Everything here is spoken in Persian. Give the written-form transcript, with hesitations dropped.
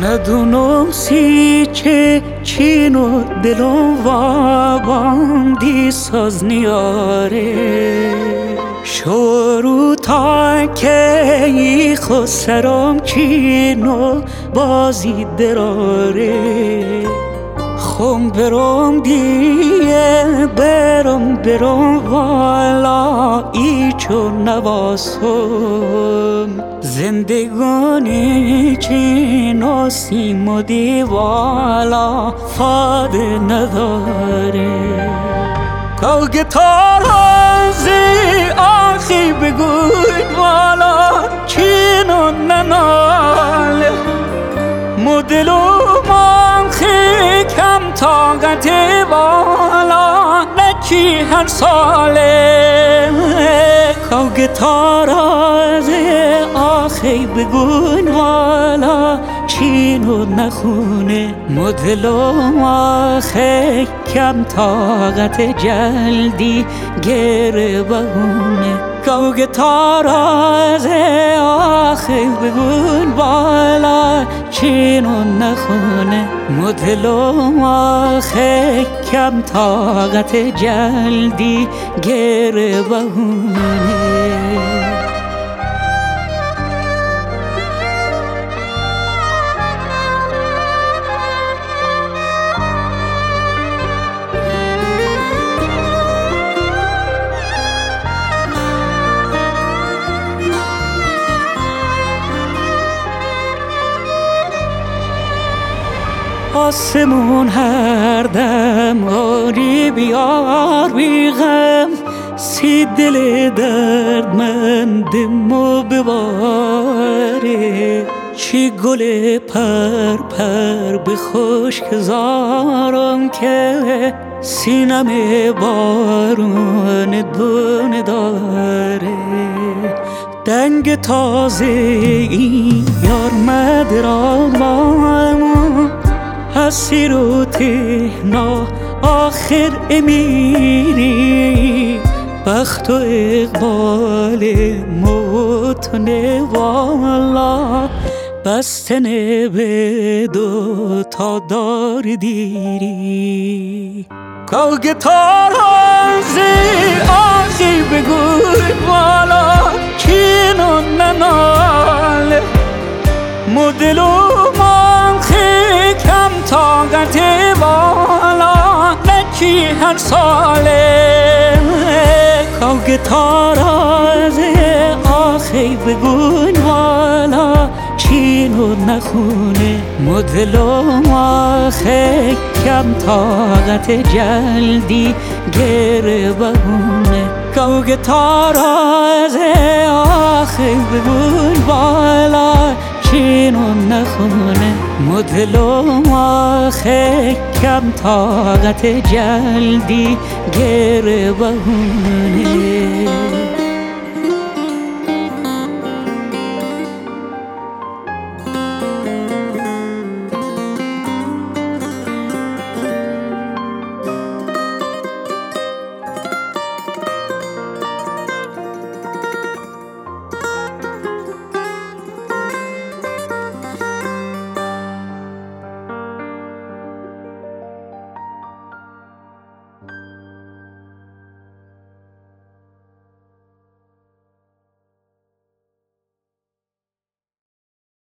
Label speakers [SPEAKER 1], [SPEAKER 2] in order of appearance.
[SPEAKER 1] ندونم چه چین و دلم و باندی ساز نیاره شروع تا که ای خسرم چین و بازی دراره خم برم دیگه برم والا ای چون نواسم زندگانی چین و سیم و دیوالا فاده نداره که گتار هزی آخی بگوی والا چین و نناله مدلو مانخی کم طاقت والا نچی هر ساله که گتار هزی آخی بگوی والا چین و نخونه مدلو آخی کم طاقت جلدی گره بهونه که تاراز آخی بگون بالا چین و نخونه مدلو آخی کم طاقت جلدی گره بهونه آسمون هر دم آری بیار بیغم سی دل دردمندمو بباره چی گل پر به خشک زارم که سینم بارون دونه داره دنگ تازه این یار مدرامم حسیر و تهنا آخر امیری بخت و اقبال موتنه والا بستنه به دو تا دار دیری که گتار هزی آخی بگوی والا چین و نناله مدلو مانخی کم طاقت والا نچی هر ساله که تاراز آخی بگون والا چین و نخونه مدلو آخی کم طاقت جلدی گره بهونه که تاراز آخی بگون والا چین و نخونه مدلو آخی کم طاقت جلدی گره بهونه